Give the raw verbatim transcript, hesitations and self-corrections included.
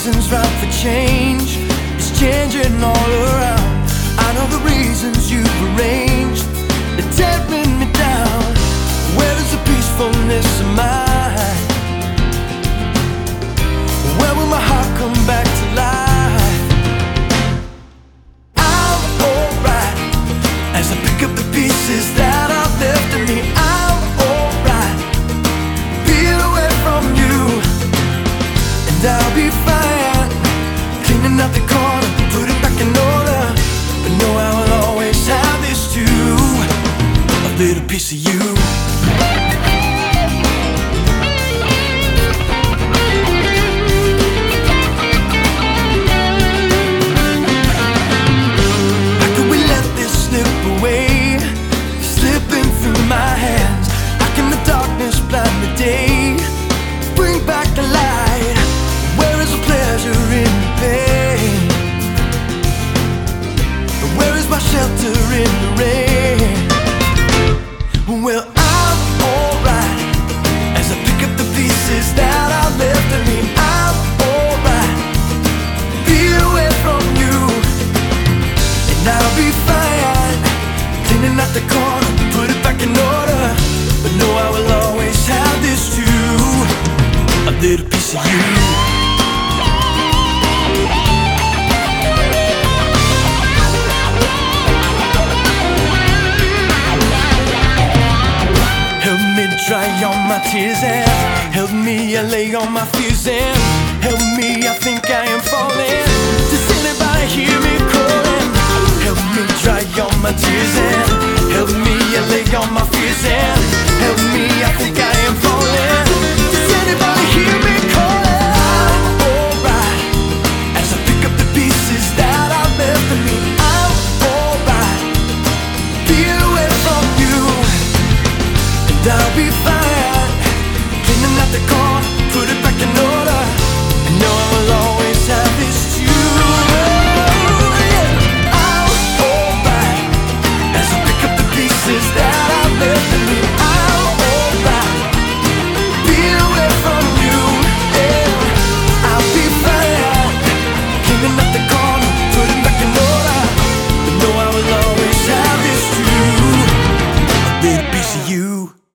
season's ripe for change. It's changing all around. I know the reasons you've arranged. They're tearing me down. Where is the peacefulness of mine? Where will my heart come back to life? I'm alright as I pick up the pieces that are left of me. I'm alright being away from you, and I'll be fine cleaning up the corner, put it back in order. But know I will always have this too, a little piece of you. Shelter in the rain. Well, I'm alright as I pick up the pieces that are left of me. I'm alright being away from you, and I'll be fine cleaning out the corner, put it back in order. But know I will always have this too, a little piece of you. Dry on my tears and help me allay on my fears and help me, I think I am falling. Does anybody hear me calling? Help me dry on my tears and help me allay on my fears and help me, I think